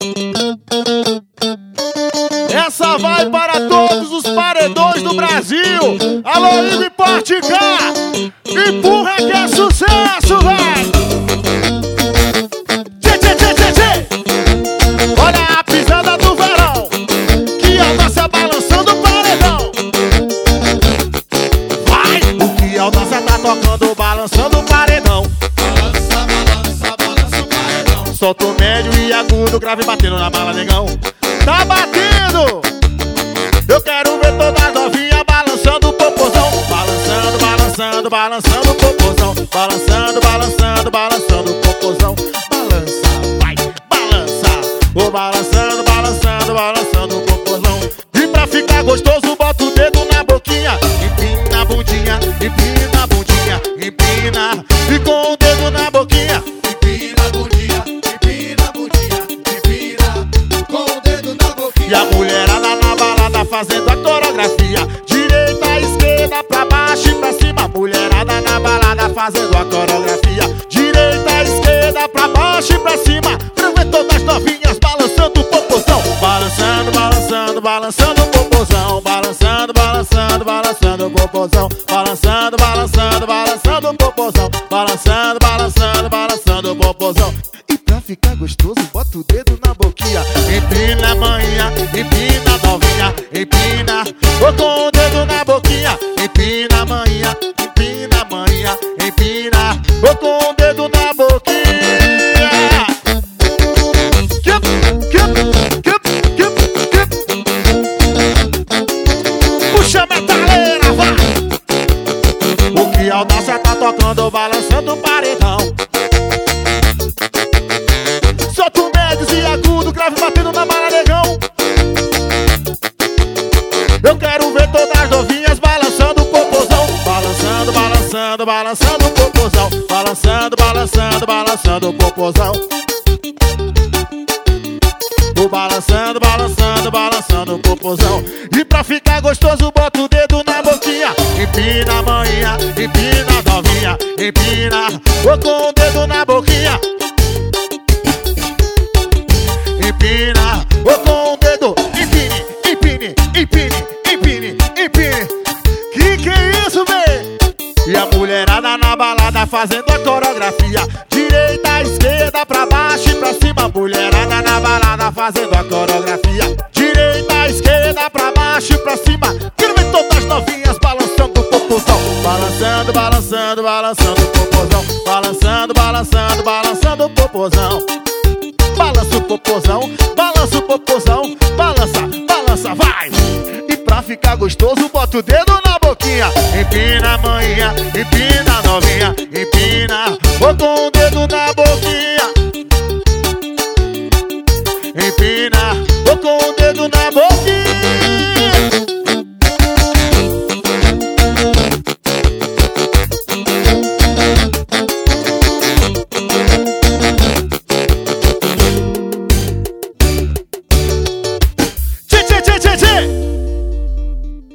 Essa vai para todos os paredões do Brasil. Alô, Igor e Porticar. Empurra que é sucesso, vai. Tchê, tchê, tchê, tchê, tchê. Olha a pisada do verão, que Aldaça balançando o paredão. Vai, o que Aldaça tá tocando, balançando o paredão. Balança, balança, balança o paredão. Solta o médio e agudo, grave batendo na bala, negão. Tá batendo! Eu quero ver todas as novinhas balançando o popozão. Balançando, balançando, balançando o popozão. Balançando, balançando, balançando o popozão. Balança, vai, balança. Ô, balançando, balançando, balançando o popozão. E pra ficar gostoso, bota o dedo na boquinha. Empina a bundinha, empina a bundinha, empina. E com o dedo na boquinha. Empina a bundinha, empina a bundinha, empina. Com o dedo na boquinha. E a mulherada na balada fazendo a coreografia. Direita, esquerda, pra baixo e pra cima. Mulherada na balada fazendo a coreografia. Direita, esquerda, pra baixo e pra cima. Pra ver todas as novinhas balançando o popozão. Balançando, balançando, balançando o popozão. Balançando, balançando, balançando o popozão. Balançando, balançando, balançando o popozão. Balançando, balançando, balançando o popozão. E pra ficar gostoso, bota o dedo na boquinha. Empina, manhinha, empina, novinha, empina. Ô, com o dedo na boquinha. Empina, manhinha, empina, manhinha, empina. Ô, com o dedo na boquinha. Puxa a metaleira, vai. O que Aldaça tá tocando, balançando o paredão. Solta o médios e agudo, grave batendo na bala, negão. Eu quero ver todas as novinhas balançando o popozão. Balançando, balançando, balançando o popozão. Balançando, balançando, balançando o popozão. O balançando, balançando, balançando o popozão. E pra ficar gostoso, bota o dedo na boquinha. Empina, manhinha, empina, novinha, empina. Ô, com o dedo na boquinha. Empina, ô, com o dedo. Empine, empine, empine, empine, empine. Que é isso, bem? E a mulherada na balada fazendo a coreografia. Direita, esquerda, pra baixo e pra cima. Mulherada na balada fazendo a coreografia. Direita, esquerda, pra baixo e pra cima. Quero ver todas as novinhas balançando o popozão. Balançando, balançando, balançando o popozão. Balançando, balançando, balançando o popozão. Balança o popozão, balança o popozão. Balança, balança, vai. E pra ficar gostoso, bota o dedo na boquinha. Empina, manhinha, empina, novinha, empina. Ô, com o dedo na boquinha. Empina, ô, com o dedo na boquinha.